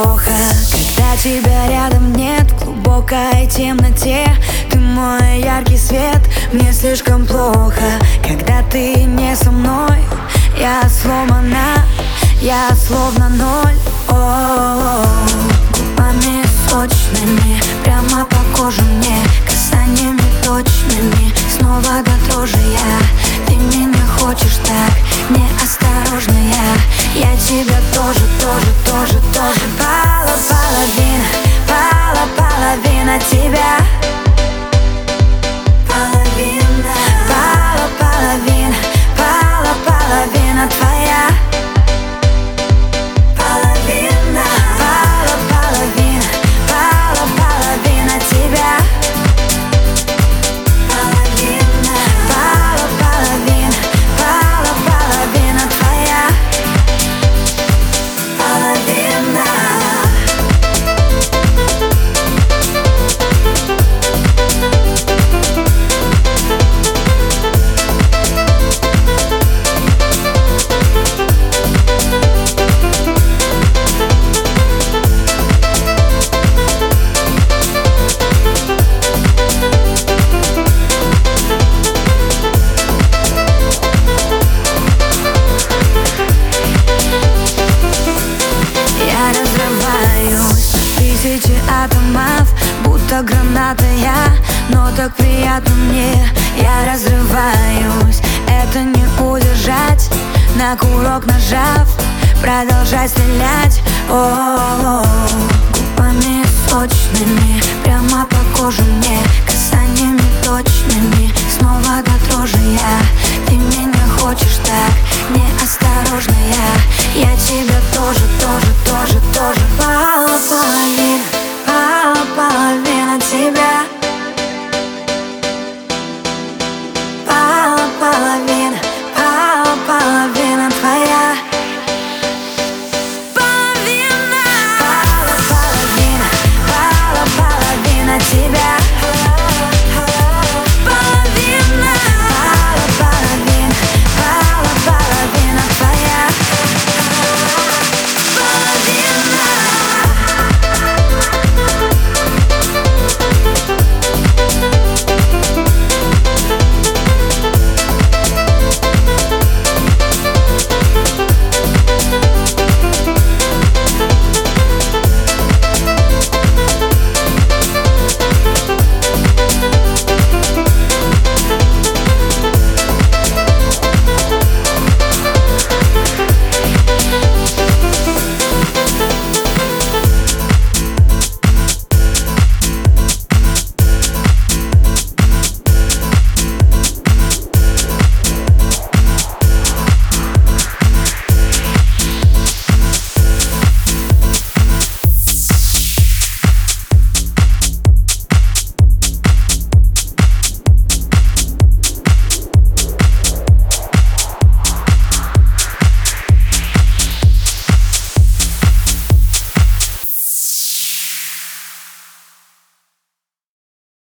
плохо, когда тебя рядом нет. В глубокой темноте ты мой яркий свет. Мне слишком плохо, когда ты не со мной. Я сломана, я словно ноль. Губами сочными, прямо по коже мне, касаниями точными, снова до дрожи я. Ты меня хочешь так, неосторожная. Я тебя тоже. Половина тебя. Половина твоя. Половина тебя. Половина твоя. Половина. Тысячи атомов, будто граната я. Но так приятно мне, я разрываюсь. Это не удержать, на курок нажав, продолжай стрелять.